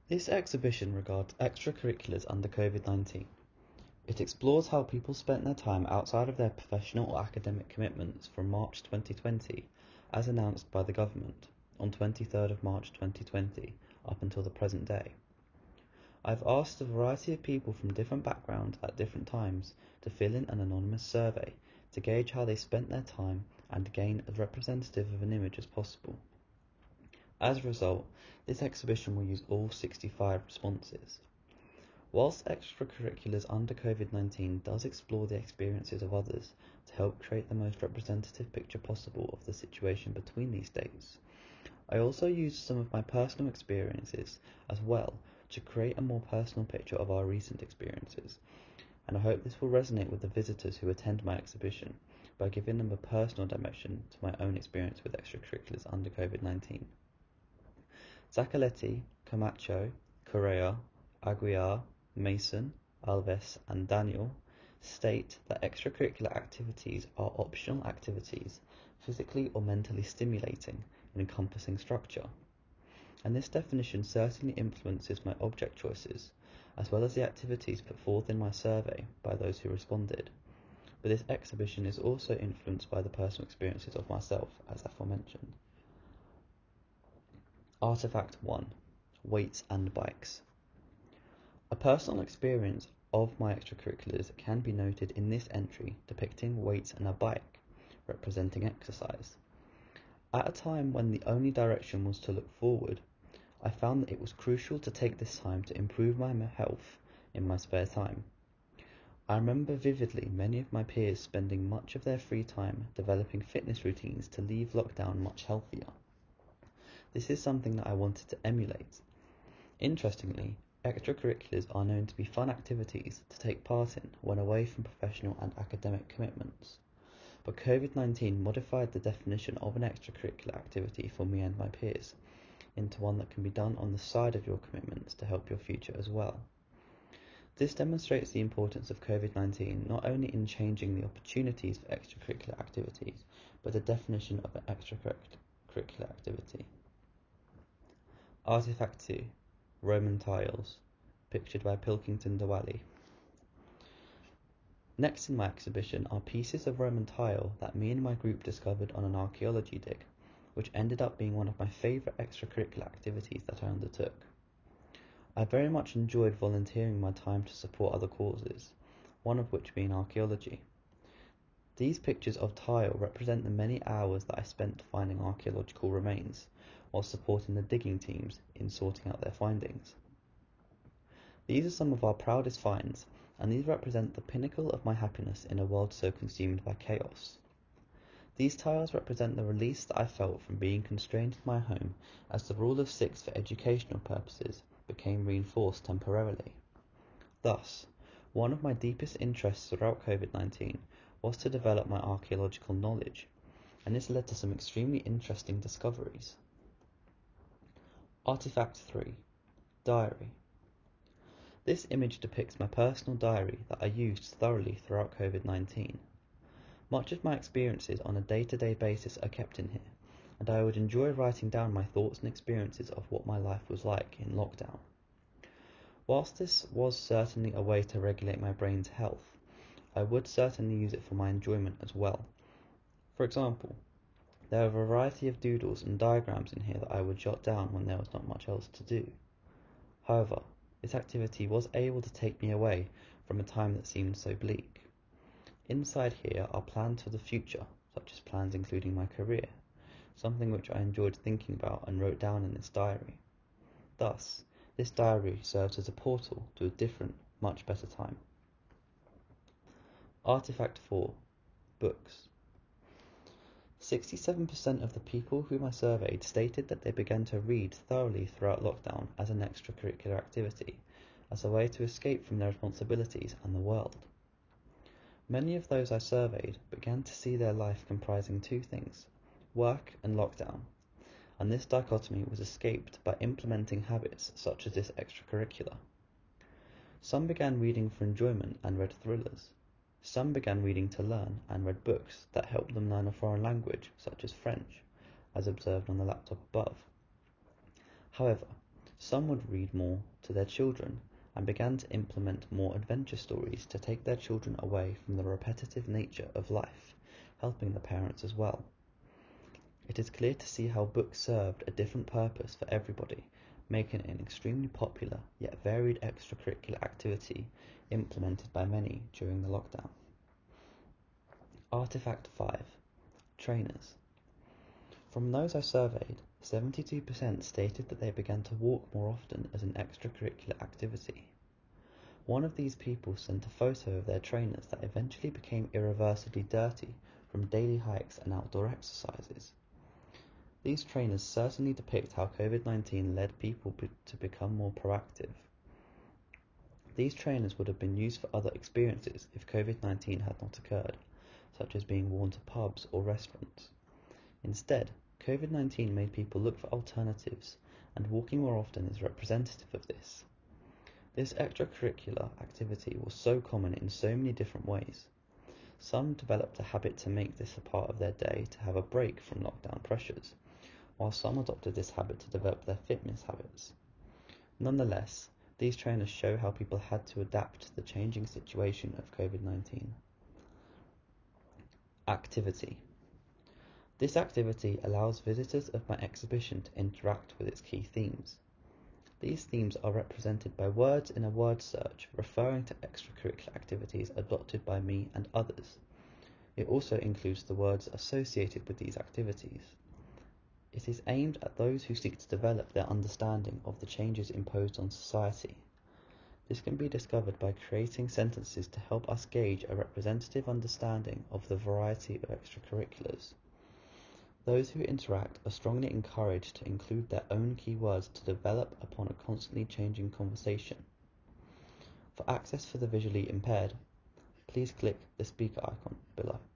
This exhibition regards extracurriculars under COVID-19. It explores how people spent their time outside of their professional or academic commitments from March 2020, as announced by the government, on 23rd of March 2020, up until the present day. I've asked a variety of people from different backgrounds at different times to fill in an anonymous survey to gauge how they spent their time and gain as representative of an image as possible. As a result, this exhibition will use all 65 responses. Whilst extracurriculars under COVID-19 does explore the experiences of others to help create the most representative picture possible of the situation between these dates, I also used some of my personal experiences as well to create a more personal picture of our recent experiences, and I hope this will resonate with the visitors who attend my exhibition by giving them a personal dimension to my own experience with extracurriculars under COVID-19. Zacaletti, Camacho, Correa, Aguiar, Mason, Alves, and Daniel state that extracurricular activities are optional activities, physically or mentally stimulating and encompassing structure. And this definition certainly influences my object choices, as well as the activities put forth in my survey by those who responded. But this exhibition is also influenced by the personal experiences of myself, as aforementioned. Artifact 1. Weights and bikes. A personal experience of my extracurriculars can be noted in this entry depicting weights and a bike, representing exercise. At a time when the only direction was to look forward, I found that it was crucial to take this time to improve my health in my spare time. I remember vividly many of my peers spending much of their free time developing fitness routines to leave lockdown much healthier. This is something that I wanted to emulate. Interestingly, extracurriculars are known to be fun activities to take part in when away from professional and academic commitments. But COVID-19 modified the definition of an extracurricular activity for me and my peers into one that can be done on the side of your commitments to help your future as well. This demonstrates the importance of COVID-19 not only in changing the opportunities for extracurricular activities, but the definition of an extracurricular activity. Artifact 2. Roman tiles, pictured by Pilkington de Wally. Next in my exhibition are pieces of Roman tile that me and my group discovered on an archaeology dig, which ended up being one of my favourite extracurricular activities that I undertook. I very much enjoyed volunteering my time to support other causes, one of which being archaeology. These pictures of tile represent the many hours that I spent finding archaeological remains, while supporting the digging teams in sorting out their findings. These are some of our proudest finds, and these represent the pinnacle of my happiness in a world so consumed by chaos. These tiles represent the release that I felt from being constrained in my home as the rule of 6 for educational purposes became reinforced temporarily. Thus, one of my deepest interests throughout COVID-19 was to develop my archaeological knowledge, and this led to some extremely interesting discoveries. Artifact 3. Diary. This image depicts my personal diary that I used thoroughly throughout COVID-19. Much of my experiences on a day-to-day basis are kept in here, and I would enjoy writing down my thoughts and experiences of what my life was like in lockdown. Whilst this was certainly a way to regulate my brain's health, I would certainly use it for my enjoyment as well. For example, there are a variety of doodles and diagrams in here that I would jot down when there was not much else to do. However, this activity was able to take me away from a time that seemed so bleak. Inside here are plans for the future, such as plans including my career, something which I enjoyed thinking about and wrote down in this diary. Thus, this diary serves as a portal to a different, much better time. Artifact 4. Books. 67% of the people whom I surveyed stated that they began to read thoroughly throughout lockdown as an extracurricular activity, as a way to escape from their responsibilities and the world. Many of those I surveyed began to see their life comprising two things, work and lockdown, and this dichotomy was escaped by implementing habits such as this extracurricular. Some began reading for enjoyment and read thrillers. Some began reading to learn and read books that helped them learn a foreign language, such as French, as observed on the laptop above. However, Some would read more to their children and began to implement more adventure stories to take their children away from the repetitive nature of life, helping the parents as well. It is clear to see how books served a different purpose for everybody, making it an extremely popular yet varied extracurricular activity implemented by many during the lockdown. Artifact 5. Trainers. From those I surveyed, 72% stated that they began to walk more often as an extracurricular activity. One of these people sent a photo of their trainers that eventually became irreversibly dirty from daily hikes and outdoor exercises. These trainers certainly depict how COVID-19 led people to become more proactive. These trainers would have been used for other experiences if COVID-19 had not occurred, such as being worn to pubs or restaurants. Instead, COVID-19 made people look for alternatives, and walking more often is representative of this. This extracurricular activity was so common in so many different ways. Some developed a habit to make this a part of their day to have a break from lockdown pressures, while some adopted this habit to develop their fitness habits. Nonetheless, these trainers show how people had to adapt to the changing situation of COVID-19. Activity. This activity allows visitors of my exhibition to interact with its key themes. These themes are represented by words in a word search referring to extracurricular activities adopted by me and others. It also includes the words associated with these activities. It is aimed at those who seek to develop their understanding of the changes imposed on society. This can be discovered by creating sentences to help us gauge a representative understanding of the variety of extracurriculars. Those who interact are strongly encouraged to include their own keywords to develop upon a constantly changing conversation. For access for the visually impaired, please click the speaker icon below.